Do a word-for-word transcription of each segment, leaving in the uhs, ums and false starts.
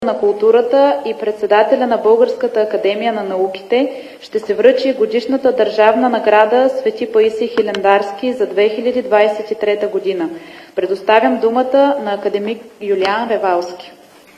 на културата и председателя на Българската академия на науките ще се връчи годишната държавна награда Свети Паисий Хилендарски за две хиляди двадесет и трета година. Предоставям думата на академик Юлиан Ревалски.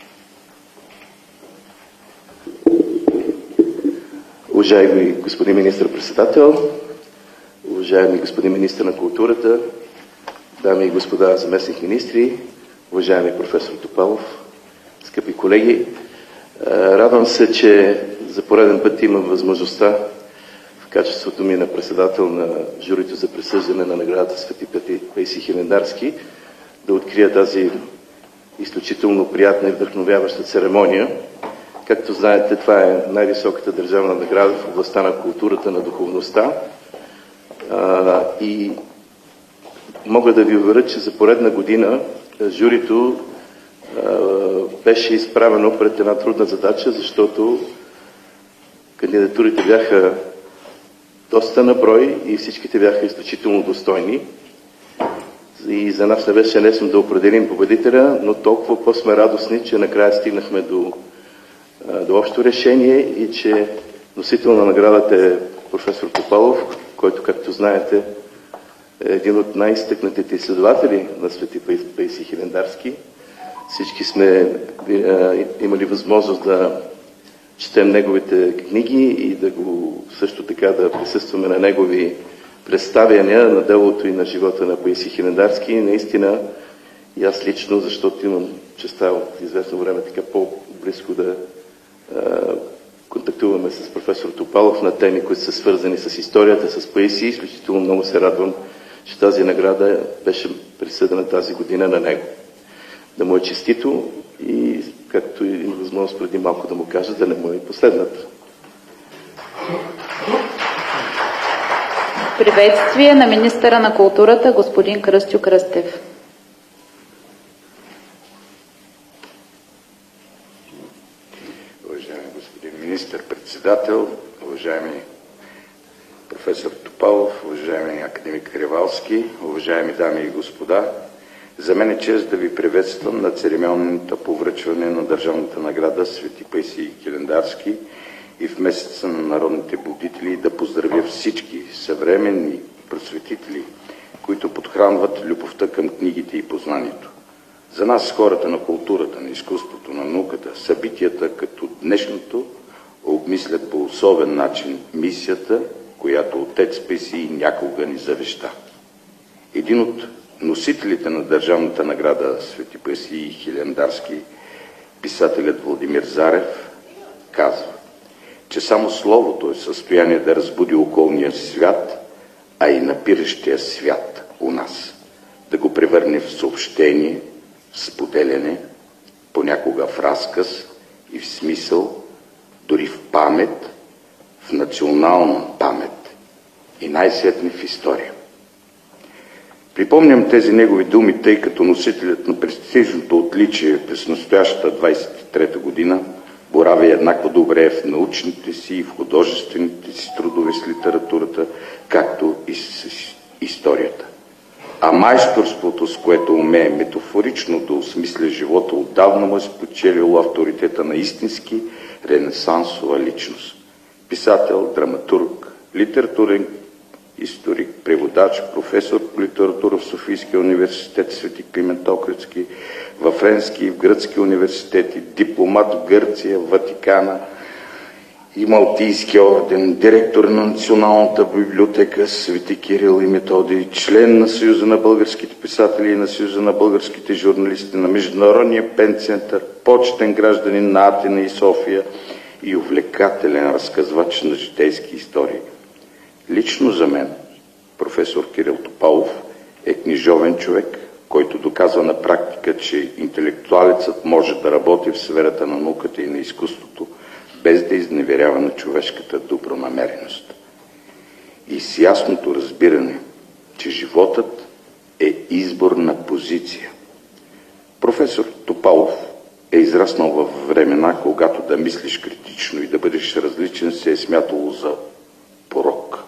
Уважаеми господин министър-председател, уважаеми господин министър на културата, дами и господа заместник-министри, уважаеми професор Топалов, скъпи колеги, радвам се, че за пореден път имам възможността в качеството ми на председател на журито за присъждане на наградата Свети Паисий Хилендарски да открия тази изключително приятна и вдъхновяваща церемония. Както знаете, това е най-високата държавна награда в областта на културата, на духовността. А, и мога да ви уверя, че за поредна година журито а, беше изправено пред една трудна задача, защото кандидатурите бяха доста на брой и всичките бяха изключително достойни. И за нас не беше лесно да определим победителя, но толкова по-сме радостни, че накрая стигнахме до до общо решение и че носител на наградата е професор Топалов, който, както знаете, е един от най-изтъкнатите изследователи на Свети Паисий Хилендарски. Всички сме имали възможност да четем неговите книги и да го също така да присъстваме на негови представяния на делото и на живота на Паисий Хилендарски. И наистина и аз лично, защото имам честа от известно време така по-близко да контактуваме с професор Топалов на теми, които са свързани с историята, с Паисий. Изключително много се радвам, че тази награда беше присъдена тази година на него. Да му е честито и, както има възможност преди малко да му кажа, да не му е последната. Приветствие на министъра на културата господин Кръстю Кръстев. Министър-председател, уважаеми професор Топалов, уважаеми академик Ревалски, уважаеми дами и господа, за мен е чест да ви приветствам на церемонията по връчване на държавната награда Свети Паисий Хилендарски и в месеца на народните будители да поздравя всички съвременни просветители, които подхранват любовта към книгите и познанието. За нас, хората на културата, на изкуството, на науката, събитията като днешното обмислят по особен начин мисията, която отец Паисий някога ни завеща. Един от носителите на държавната награда Свети Паисий Хилендарски, писателят Владимир Зарев, казва, че само словото е в състояние да разбуди околния свят, а и напиращия свят у нас, да го превърне в съобщение, в споделяне, понякога в разказ и в смисъл, дори в памет, в национална памет и най-сетне в история. Припомням тези негови думи, тъй като носителят на престижното отличие през настоящата двадесет и трета година борави еднакво добре в научните си и в художествените си трудове с литературата, както и с историята. А майсторството, с което умее метафорично да осмисля живота, отдавна му е спечелило авторитета на истински ренесансова личност. Писател, драматург, литературен историк, преводач, професор по литература в Софийския университет Свети Климент Охридски, във Френски и в Гръцки университети, дипломат в Гърция, Ватикана и Малтийския орден, директор на Националната библиотека Свети Кирил и Методий, член на Съюза на българските писатели и на Съюза на българските журналисти, на Международния пен център, почетен гражданин на Атина и София и увлекателен разказвач на житейски истории. Лично за мен професор Кирил Топалов е книжовен човек, който доказва на практика, че интелектуалецът може да работи в сферата на науката и на изкуството, без да изневерява на човешката добронамереност. И с ясното разбиране, че животът е избор на позиция. Професор Топалов е израснал във времена, когато да мислиш критично и да бъдеш различен се е смятало за порок.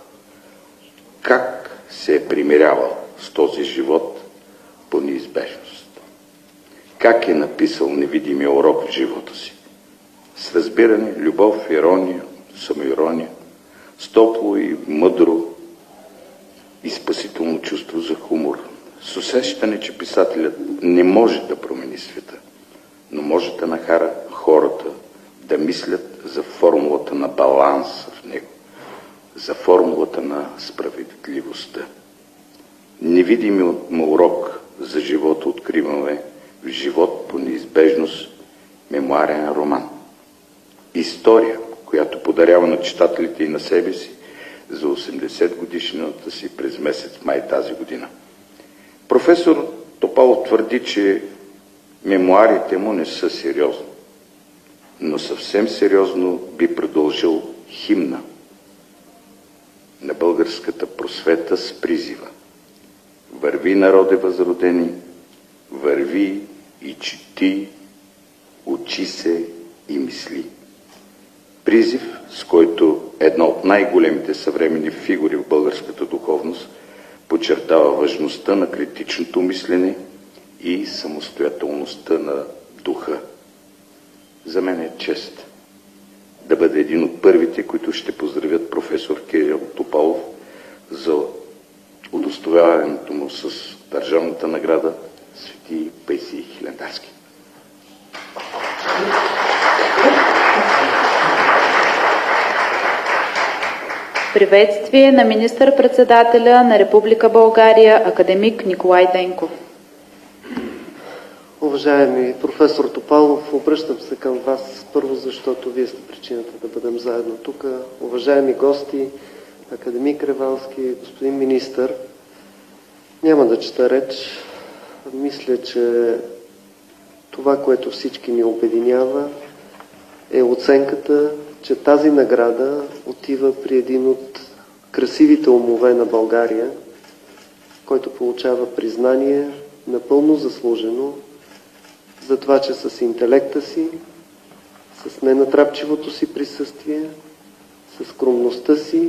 Как се е примирявал с този живот по неизбежност? как е написал невидимия урок в живота си. С разбиране, любов, ирония, самоирония, с топло и мъдро и спасително чувство за хумор, с усещане, че писателят не може да промени света, но може да накара хората да мислят за формулата на баланс в него, за формулата на справедливостта. Невидимият му урок за живота откриваме в Живот по неизбежност, мемоарен роман. История, която подарява на читателите и на себе си за осемдесет годишнината си през месец май тази година. Професор Топалов твърди, че мемоарите му не са сериозни, но съвсем сериозно би продължил химна на българската просвета с призива: върви, народе възродени, върви и чети, учи се и мисли. Призив, с който една от най-големите съвременни фигури в българската духовност подчертава важността на критичното мислене и самостоятелността на духа. За мен е чест да бъда един от първите, които ще поздравят професор Кирил Топалов за удостояването му с държавната награда Свети Паисий Хилендарски. Приветствие на министър-председателя на Република България академик Николай Денков. Уважаеми професор Топалов, обръщам се към вас първо, защото вие сте причината да бъдем заедно тук. Уважаеми гости, академик Ревалски, господин министър, няма да чета реч. Мисля, че това, което всички ни обединява, е оценката, че тази награда отива при един от красивите умове на България, който получава признание напълно заслужено за това, че с интелекта си, с ненатрапчивото си присъствие, с скромността си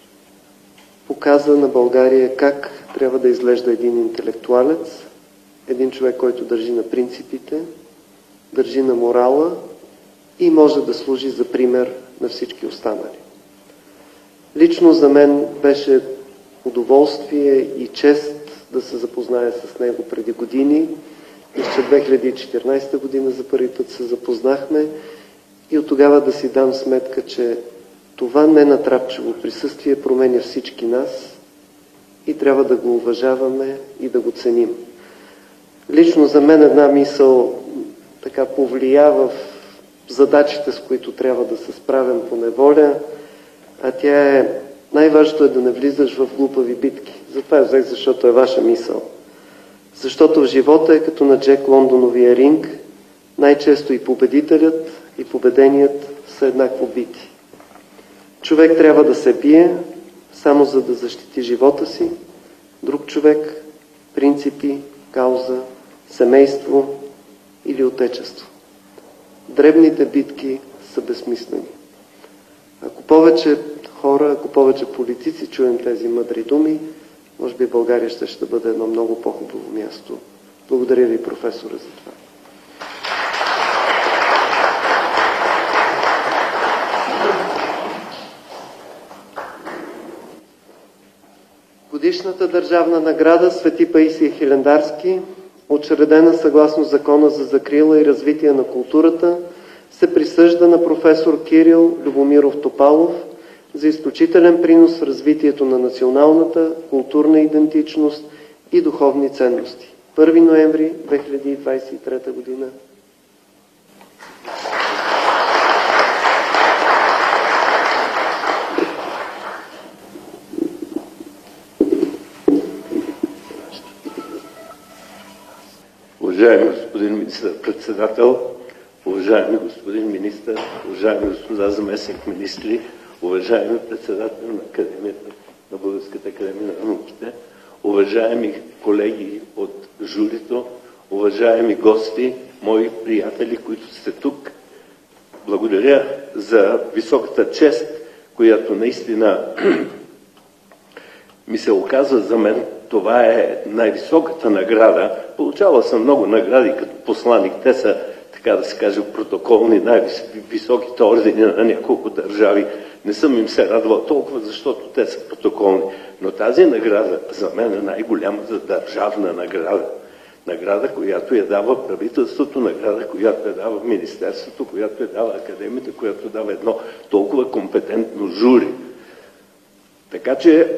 показа на България как трябва да изглежда един интелектуалец, един човек, който държи на принципите, държи на морала и може да служи за пример на всички останали. Лично за мен беше удоволствие и чест да се запозная с него преди години. Мисля, две хиляди и четиринадесета година за първи път се запознахме и от тогава да си дам сметка, че това ненатрапчиво присъствие променя всички нас и трябва да го уважаваме и да го ценим. Лично за мен една мисъл така повлия в задачите, с които трябва да се справям по неволя, а тя е: най-важното е да не влизаш в глупави битки. Затова я взех, защото е ваша мисъл. Защото в живота е като на Джек Лондоновия ринг, най-често и победителят, и победеният са еднакво бити. Човек трябва да се бие, само за да защити живота си, друг човек, принципи, кауза, семейство или отечество. Дребните битки са безсмислени. Ако повече хора, ако повече политици чуем тези мъдри думи, може би България ще, ще бъде едно много по-хубаво място. Благодаря ви, професоре, за това. Годишната държавна награда Свети Паисий Хилендарски, учредена съгласно Закона за закрила и развитие на културата, се присъжда на професор Кирил Любомиров Топалов за изключителен принос в развитието на националната културна идентичност и духовни ценности. първи ноември две хиляди двадесет и трета година. Уважаеми господин министър-председател, уважаеми господин министър, уважаеми господа заместник министри, уважаеми председател на Академията, на Българската академия на науките, уважаеми колеги от журито, уважаеми гости, мои приятели, които сте тук, благодаря за високата чест, която наистина ми се оказва за мен. Това е най-високата награда, Получавал съм много награди като посланик. Те са, така да се каже, протоколни, най-високите ордени на няколко държави. Не съм им се радвал толкова, защото те са протоколни. Но тази награда за мен е най-голямата държавна награда. Награда, която я дава правителството, награда, която я дава Министерството, която я дава Академията, която дава едно толкова компетентно жури. Така че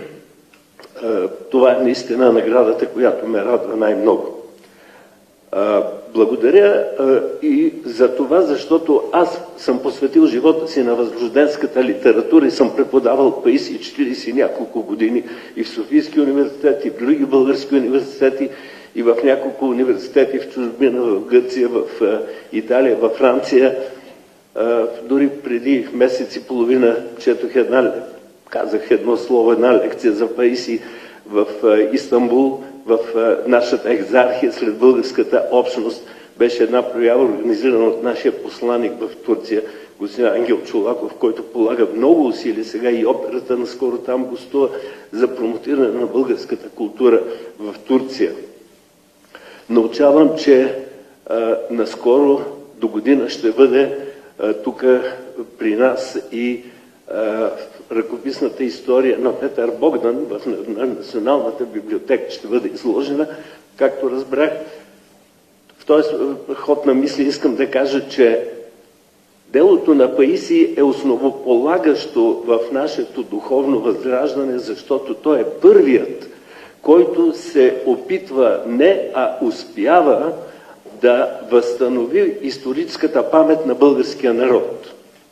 това е наистина наградата, която ме радва най-много. Благодаря и за това, защото аз съм посветил живота си на възрожденската литература и съм преподавал петдесет и четиридесет и няколко години и в Софийски университет, и в други български университети, и в няколко университети в чужбина, в Гърция, в Италия, във Франция. Дори преди месец и половина четох една, казах едно слово, една лекция за Паиси в Истанбул, в нашата екзархия сред българската общност. Беше една проява, организирана от нашия посланик в Турция, господин Ангел Чолаков, който полага много усилия. Сега и операта наскоро там гостува за промотиране на българската култура в Турция. Научавам, че а, наскоро до година ще бъде тук при нас и а, ръкописната история на Петър Богдан в Националната библиотека ще бъде изложена. Както разбрах, в този ход на мисли искам да кажа, че делото на Паисий е основополагащо в нашето духовно възраждане, защото той е първият, който се опитва не, а успява да възстанови историческата памет на българския народ.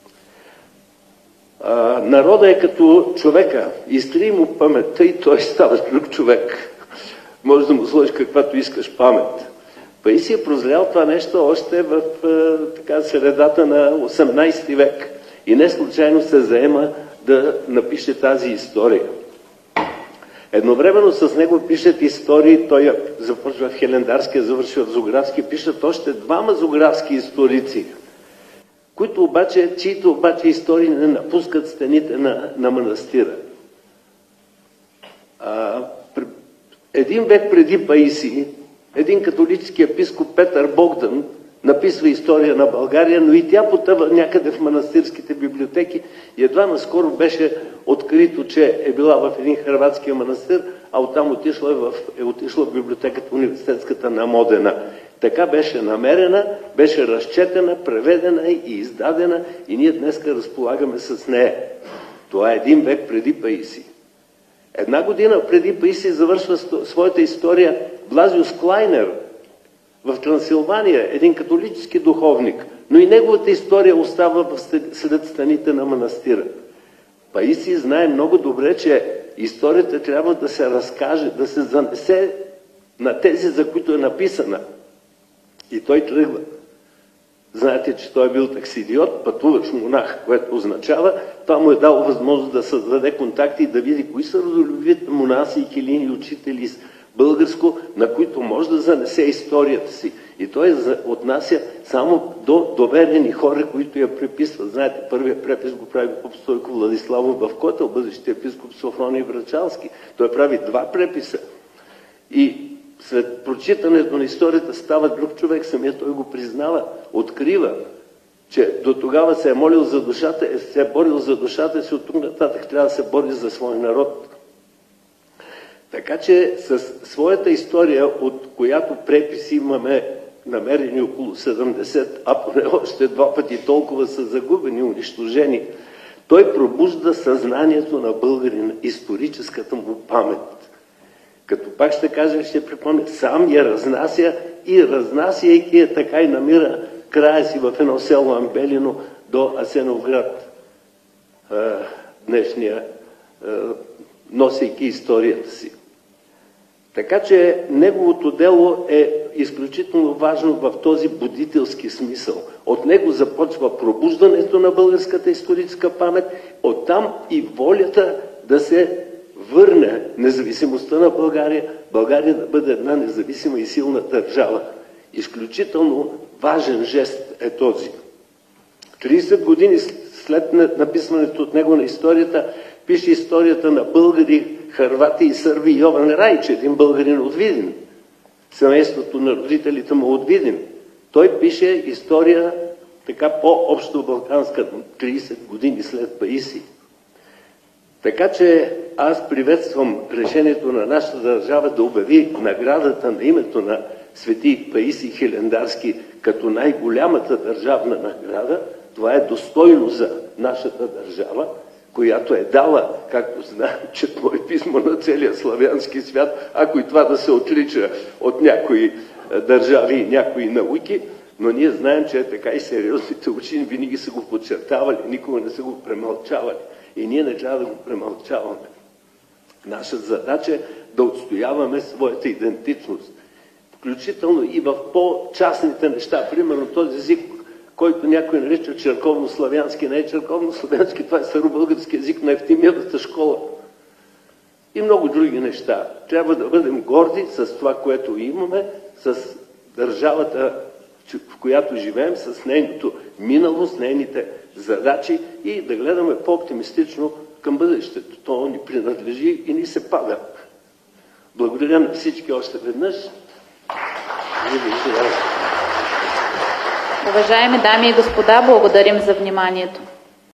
А, народа е като човека. Изтри му паметта и той става друг човек. Може да му сложиш каквато искаш памет. Паисий е прозрял това нещо още в така, средата на осемнадесети век и не случайно се заема да напише тази история. Едновременно с него пишат истории, той започва в Хелендарски, завършва в Зографски, пишат още двама зографски историци, които обаче, чието обаче истории не напускат стените на, на манастира. А, един век преди Паисий, един католически епископ Петър Богдан написва история на България, но и тя потъва някъде в манастирските библиотеки и едва наскоро беше открито, че е била в един хърватски манастир, а оттам отишла в, е отишла в библиотеката университетската на Модена. Така беше намерена, беше разчетена, преведена и издадена и ние днеска разполагаме с нея. Това е един век преди Паисий. Една година преди Паисий завършва своята история Блазиус Клайнер в Трансилвания, един католически духовник, но и неговата история остава след стените на манастира. Паисий знае много добре, че историята трябва да се разкаже, да се занесе на тези, за които е написана. И той тръгва. Знаете, че той е бил таксидиот, пътуващ монах, което означава, това му е дало възможност да създаде контакти и да види кои са родолюбивите монаси и килини учители с българско, на които може да занесе историята си. И той отнася само до доверени хора, които я преписват. Знаете, първият препис го прави поп Стойко Владиславов в Котел, бъдещия епископ Софроний Врачалски. Той прави два преписа. И след прочитането на историята става друг човек, самия той го признава, открива, че до тогава се е молил за душата, се е борил за душата си, от тук нататък трябва да се бори за своя народ. Така че с своята история, от която преписи имаме намерени около седемдесет, а поне още два пъти толкова са загубени, унищожени, той пробужда съзнанието на българина, историческата му памет. Като пак ще кажа, ще припомня, сам я разнася и разнасяйки я така и намира края си в едно село Амбелино до Асеновград, днешния, носейки историята си. Така че неговото дело е изключително важно в този будителски смисъл. От него започва пробуждането на българската историческа памет, оттам и волята да се върне независимостта на България, България да бъде една независима и силна държава. Изключително важен жест е този. тридесет години след написването от него на историята, пише историята на българи, хървати и сърби Йован Райч, един българин от Видин. семейството на родителите му от Видин. Той пише история така по-общо балканска, трийсет години след Паисий. Така че аз приветствам решението на нашата държава да обяви наградата на името на свети Паисий Хилендарски като най-голямата държавна награда. Това е достойно за нашата държава, която е дала, както знаем, четмо и писмо на целия славянски свят, ако и това да се отлича от някои държави и някои науки, но ние знаем, че е така и сериозните учени винаги са го подчертавали, никога не са го премълчавали. И ние не трябва да го премълчаваме. Наша задача е да отстояваме своята идентичност, включително и в по-частните неща. Примерно този език, който някой нарича черковно-славянски, не е черковно-славянски, това е старобългарски език на Евтимиевата школа. И много други неща. Трябва да бъдем горди с това, което имаме, с държавата, в която живеем, с нейното минало, с нейните задачи и да гледаме по-оптимистично към бъдещето. То ни принадлежи и ни се пада. Благодаря на всички още веднъж. Уважаеми дами и господа, благодарим за вниманието.